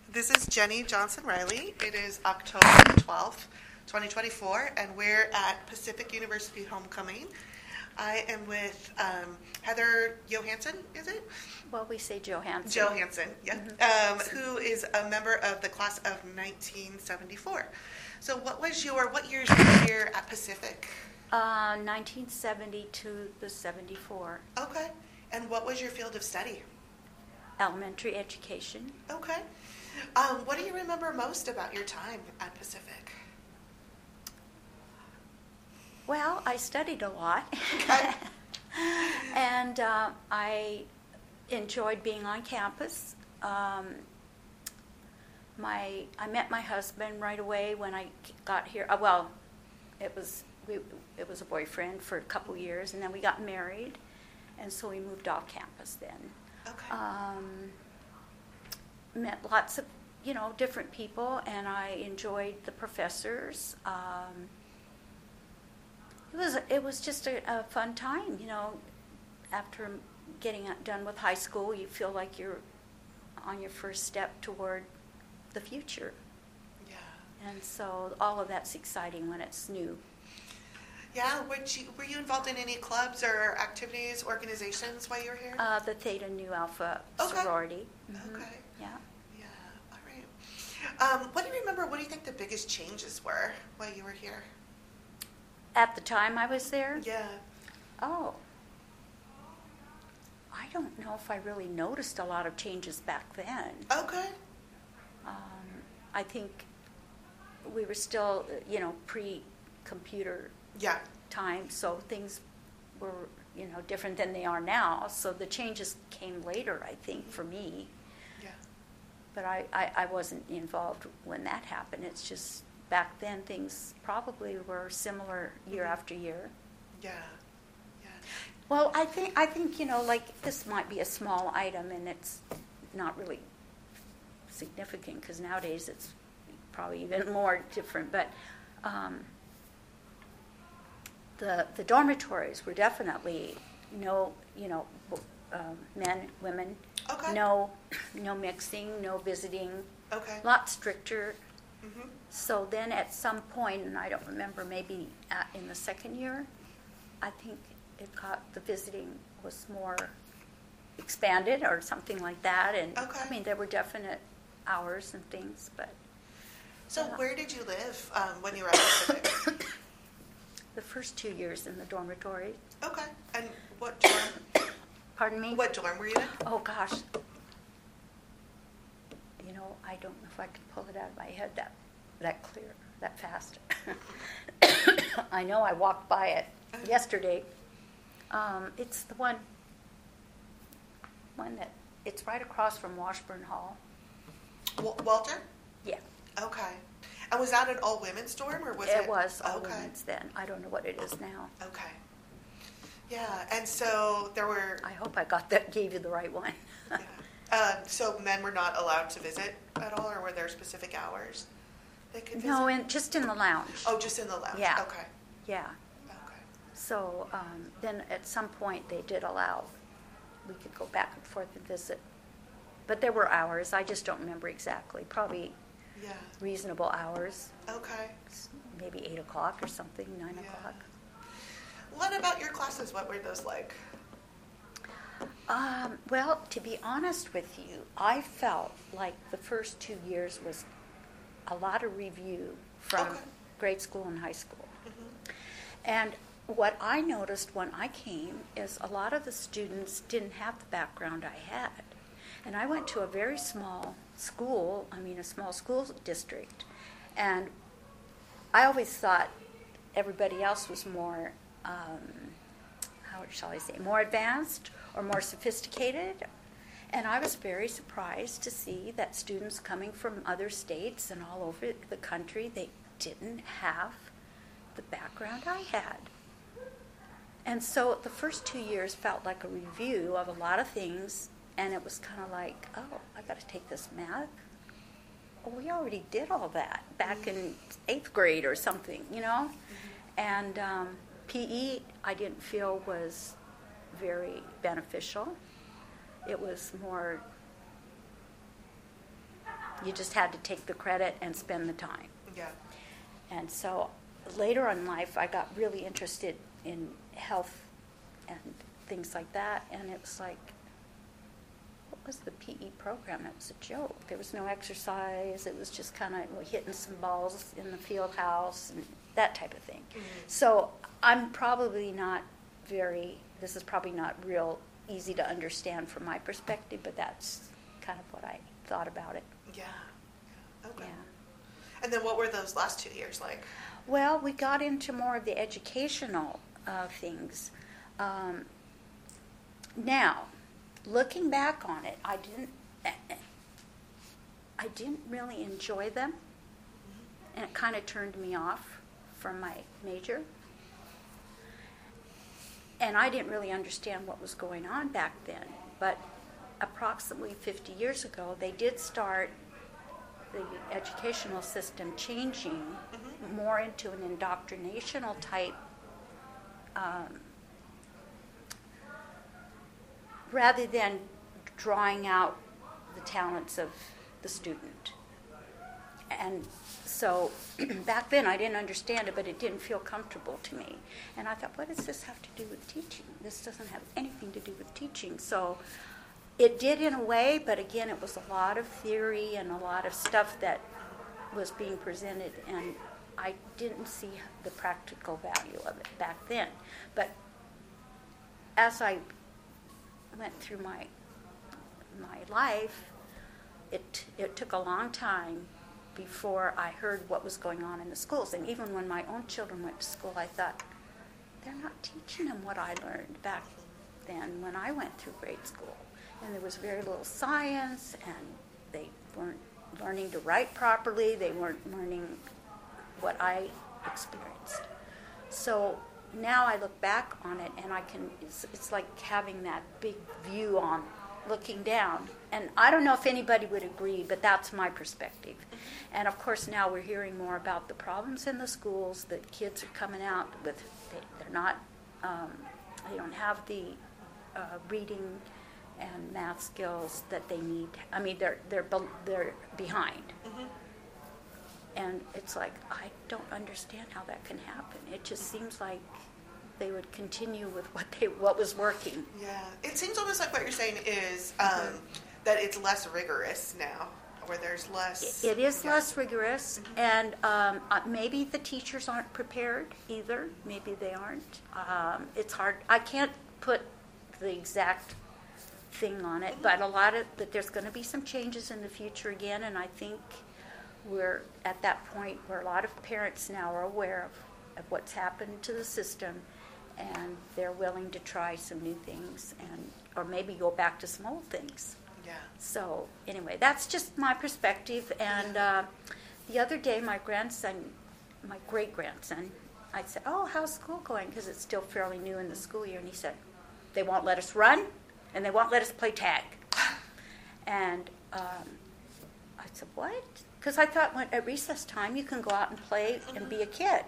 This is Jenny Johnson Riley. It is October 12th, 2024, and we're at Pacific University Homecoming. I am with Heather Johansson, is it? Well, we say Johansson. Johansson, yeah. Who is a member of the class of 1974. So what years were you here at Pacific? 1970 to the 74. Okay. And what was your field of study? Elementary education. Okay. What do you remember most about your time at Pacific? Well, I studied a lot. Okay. And I enjoyed being on campus. I met my husband right away when I got here. It was a boyfriend for a couple years, and then we got married, and so we moved off campus then. Okay. Met lots of, different people, and I enjoyed the professors. It was just a fun time, After getting done with high school, you feel like you're on your first step toward the future. Yeah. And so all of that's exciting when it's new. Yeah. Were you involved in any clubs or activities, organizations while you were here? The Theta Nu Alpha Okay. sorority. Mm-hmm. Okay. Yeah. Yeah. All right. What do you remember? What do you think the biggest changes were while you were here? At the time I was there? Yeah. Oh. I don't know if I really noticed a lot of changes back then. Okay. I think we were still, pre-computer Yeah. time, so things were, different than they are now. So the changes came later, I think, for me. Yeah. But I wasn't involved when that happened. It's just back then things probably were similar year after year. Yeah. Yeah. Well, I think like this might be a small item, and it's not really significant because nowadays it's probably even more different. But the dormitories were definitely men, women, Okay. no mixing, no visiting, Okay. a lot stricter. Mm-hmm. So then at some point, and I don't remember, maybe in the second year, I think the visiting was more expanded or something like that. And Okay. I mean, there were definite hours and things, but So where did you live when you were at Pacific? the first 2 years in the dormitory. Okay. And what dorm? Pardon me? What dorm were you in? Oh gosh. I don't know if I can pull it out of my head that clear, that fast. I know I walked by it yesterday. It's the one that it's right across from Washburn Hall. Walter? Yeah. Okay. And was that an all-women's dorm, or was it? It was all Okay. women's then. I don't know what it is now. Okay. Yeah, and so there were. I hope I gave you the right one. Yeah. So men were not allowed to visit at all, or were there specific hours they could visit? No, just in the lounge. Oh, just in the lounge. Yeah. Okay. Yeah. Okay. So then at some point they did allow we could go back and forth and visit. But there were hours. I just don't remember exactly. Probably Yeah. reasonable hours. Okay. Maybe 8 o'clock or something, 9 Yeah. o'clock. What about your classes? What were those like? Well, to be honest with you, I felt like the first 2 years was a lot of review from Okay. grade school and high school. Mm-hmm. And what I noticed when I came is a lot of the students didn't have the background I had. And I went to a very small school, a small school district. And I always thought everybody else was more, how shall I say, more advanced or more sophisticated. And I was very surprised to see that students coming from other states and all over the country, they didn't have the background I had. And so the first 2 years felt like a review of a lot of things, and it was kind of like, oh, I got to take this math. Well, we already did all that back in 8th grade or something, Mm-hmm. And PE, I didn't feel was very beneficial. It was more You just had to take the credit and spend the time. Yeah. And so later in life, I got really interested in health and things like that. And it was like, what was the PE program? It was a joke. There was no exercise. It was just kind of hitting some balls in the field house and that type of thing. Mm-hmm. So I'm probably not this is probably not real easy to understand from my perspective, but that's kind of what I thought about it. Yeah. Okay. Yeah. And then what were those last 2 years like? Well, we got into more of the educational things. Now, looking back on it, I didn't really enjoy them, and it kind of turned me off from my major. And I didn't really understand what was going on back then, but approximately 50 years ago, they did start the educational system changing more into an indoctrinational type, rather than drawing out the talents of the student. And so back then I didn't understand it, but it didn't feel comfortable to me. And I thought, what does this have to do with teaching? This doesn't have anything to do with teaching. So it did in a way, but again, it was a lot of theory and a lot of stuff that was being presented, and I didn't see the practical value of it back then. But as I went through my life, it took a long time before I heard what was going on in the schools. And even when my own children went to school, I thought, they're not teaching them what I learned back then when I went through grade school. And there was very little science, and they weren't learning to write properly. They weren't learning what I experienced. So now I look back on it, and it's like having that big view on looking down. And I don't know if anybody would agree, but that's my perspective. And of course now we're hearing more about the problems in the schools, that kids are coming out with, they're not, they don't have the reading and math skills that they need. I mean, they're behind. Mm-hmm. And it's like, I don't understand how that can happen. It just seems like they would continue with what was working. Yeah, it seems almost like what you're saying is that it's less rigorous now, where there's less. It is less rigorous, and maybe the teachers aren't prepared either. Maybe they aren't. It's hard. I can't put the exact thing on it, but but there's going to be some changes in the future again, and I think we're at that point where a lot of parents now are aware of what's happened to the system, and they're willing to try some new things, or maybe go back to some old things. Yeah. So anyway, that's just my perspective. And the other day, my great-grandson, I said, "Oh, how's school going?" Because it's still fairly new in the school year. And he said, "They won't let us run, and they won't let us play tag." And I said, "What?" Because I thought at recess time you can go out and play and be a kid.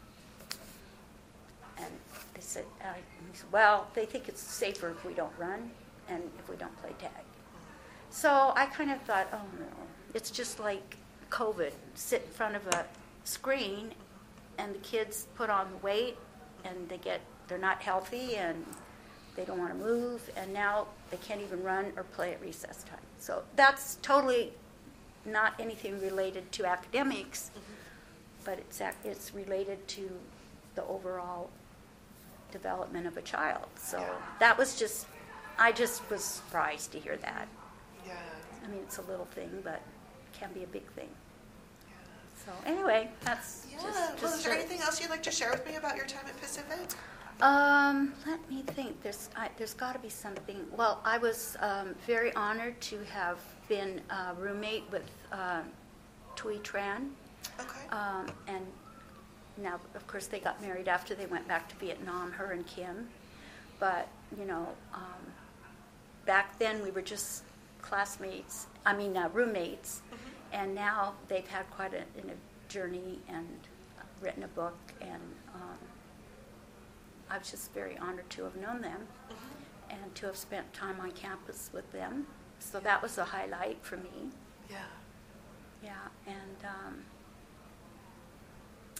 And they said, "Well, they think it's safer if we don't run and if we don't play tag." So I kind of thought, oh no, it's just like COVID. Sit in front of a screen, and the kids put on the weight, and they're not healthy, and they don't want to move, and now they can't even run or play at recess time. So that's totally not anything related to academics, but it's related to the overall development of a child. So that was I just was surprised to hear that. Yeah. I mean, it's a little thing, but it can be a big thing. Yeah. So anyway, that's just well, is there anything else you'd like to share with me about your time at Pacific? Let me think. There's got to be something. Well, I was very honored to have been a roommate with Thuy Tran. Okay. And now, of course, they got married after they went back to Vietnam, her and Kim. But, back then we were just roommates. Mm-hmm. And now they've had quite a journey and written a book, and I was just very honored to have known them and to have spent time on campus with them. So that was a highlight for me. Yeah.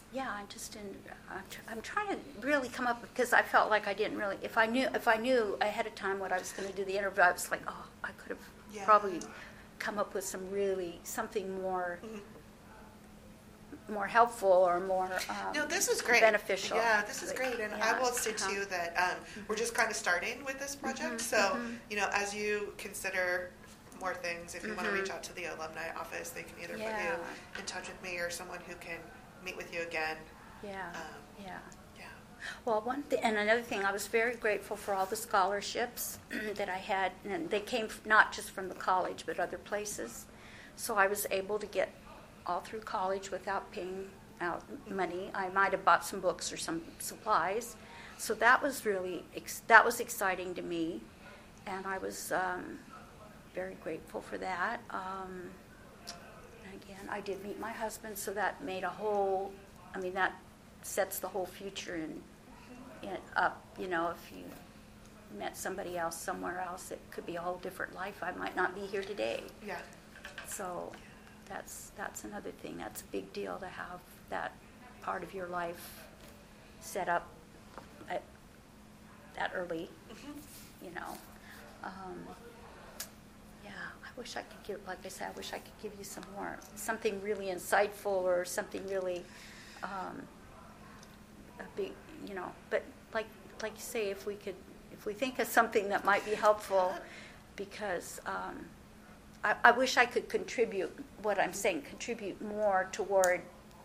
yeah, I'm trying to really come up, because I felt like I didn't really, if I knew ahead of time what I was going to do the interview, I was like, oh, I could have probably come up with something more, more helpful or more No, this is great. beneficial. Yeah, this is great. And I will say uh-huh. too that we're just kind of starting with this project. So, as you consider more things, if you want to reach out to the alumni office, they can either put you in touch with me or someone who can meet with you again. Yeah, yeah. Yeah. Well, one thing, and another thing, I was very grateful for all the scholarships that I had, and they came not just from the college, but other places. So I was able to get all through college without paying out money. I might have bought some books or some supplies. So that was really, that was exciting to me, and I was very grateful for that. And again, I did meet my husband, so that made that sets the whole future up. If you met somebody else somewhere else, it could be a whole different life. I might not be here today. Yeah. So that's another thing. That's a big deal to have that part of your life set up that early. Yeah, I wish I could give, like I said, I wish I could give you something really insightful or something really a big, but like you say, if we think of something that might be helpful, because I wish I could contribute more toward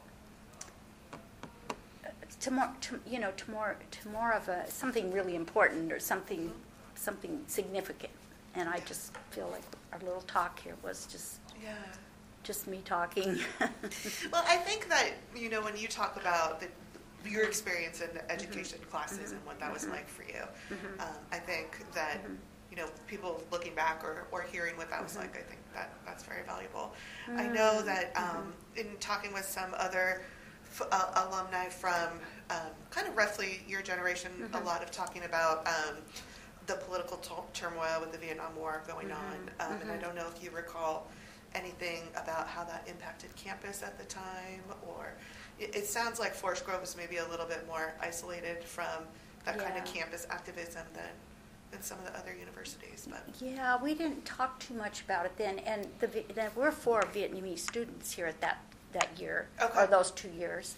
to more of something really important or something significant. And I just feel like our little talk here was just me talking. Well, I think that, when you talk about your experience in education classes and what that was like for you, I think that, people looking back or hearing what that was like, I think that's very valuable. I know that in talking with some other alumni from kind of roughly your generation, a lot of talking about the political turmoil with the Vietnam War going on, and I don't know if you recall anything about how that impacted campus at the time, or it sounds like Forest Grove was maybe a little bit more isolated from that kind of campus activism than some of the other universities. But yeah, we didn't talk too much about it then, and there were 4 Vietnamese students here at that year, or those 2 years.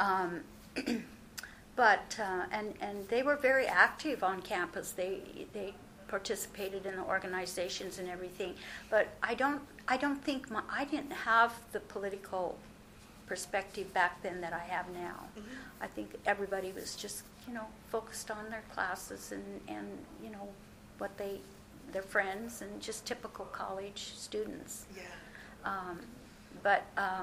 But and they were very active on campus. They participated in the organizations and everything. But I don't think I didn't have the political perspective back then that I have now. I think everybody was just focused on their classes and what their friends, and just typical college students. Yeah. But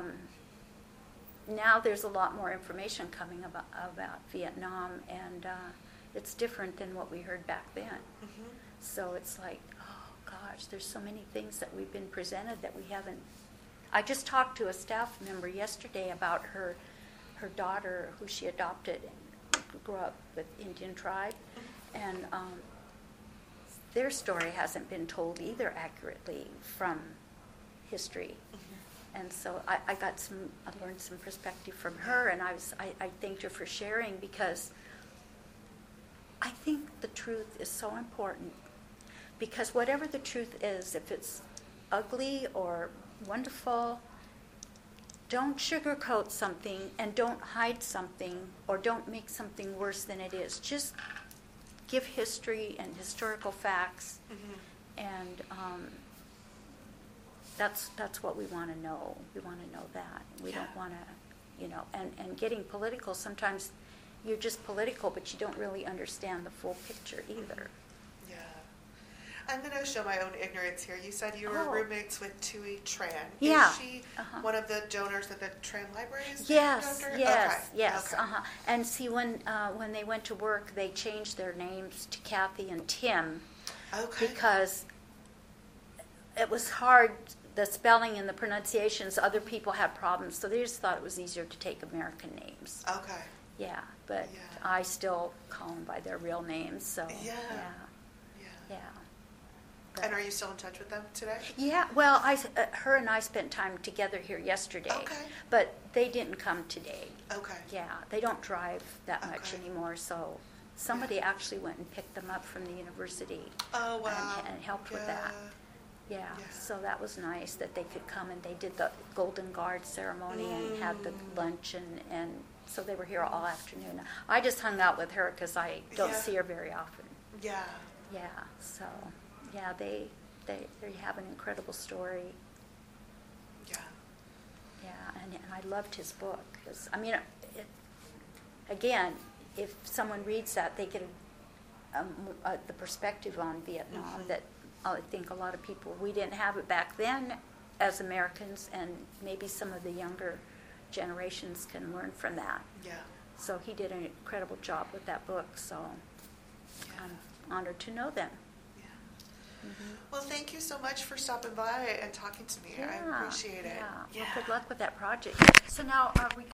now there's a lot more information coming about Vietnam, and it's different than what we heard back then. So it's like, oh gosh, there's so many things that we've been presented that we haven't. I just talked to a staff member yesterday about her daughter, who she adopted and grew up with Indian tribe, and their story hasn't been told either accurately from history. And so I learned some perspective from her, and I thanked her for sharing, because I think the truth is so important. Because whatever the truth is, if it's ugly or wonderful, don't sugarcoat something, and don't hide something, or don't make something worse than it is. Just give history and historical facts, and that's what we want to know. We want to know that. We don't want to, and getting political, sometimes you're just political, but you don't really understand the full picture either. Yeah. I'm going to show my own ignorance here. You said you were roommates with Tui Tran. Yeah. Is she one of the donors at the Tran Libraries? Yes, donor? yes. Okay. And see, when they went to work, they changed their names to Kathy and Tim, because it was hard, the spelling and the pronunciations. Other people had problems, so they just thought it was easier to take American names. Okay. Yeah, but I still call them by their real names. So Yeah. And are you still in touch with them today? Yeah, well, her and I spent time together here yesterday. Okay. But they didn't come today. Okay. Yeah, they don't drive that much Okay. anymore, so somebody actually went and picked them up from the university. Oh, wow. And helped with Yeah. that. Yeah, Yeah. so that was nice that they could come, and they did the Golden Guard ceremony and had the lunch, and so they were here all afternoon. I just hung out with her because I don't Yeah. see her very often. Yeah. Yeah, so, yeah, they have an incredible story. Yeah. Yeah, and I loved his book. 'Cause, I mean, again, if someone reads that, they get the perspective on Vietnam that I think a lot of people, we didn't have it back then as Americans, and maybe some of the younger generations can learn from that. Yeah. So he did an incredible job with that book, so Yeah. I'm honored to know them. Yeah. Well, thank you so much for stopping by and talking to me. I appreciate it. Yeah. Well, good luck with that project. So now, are we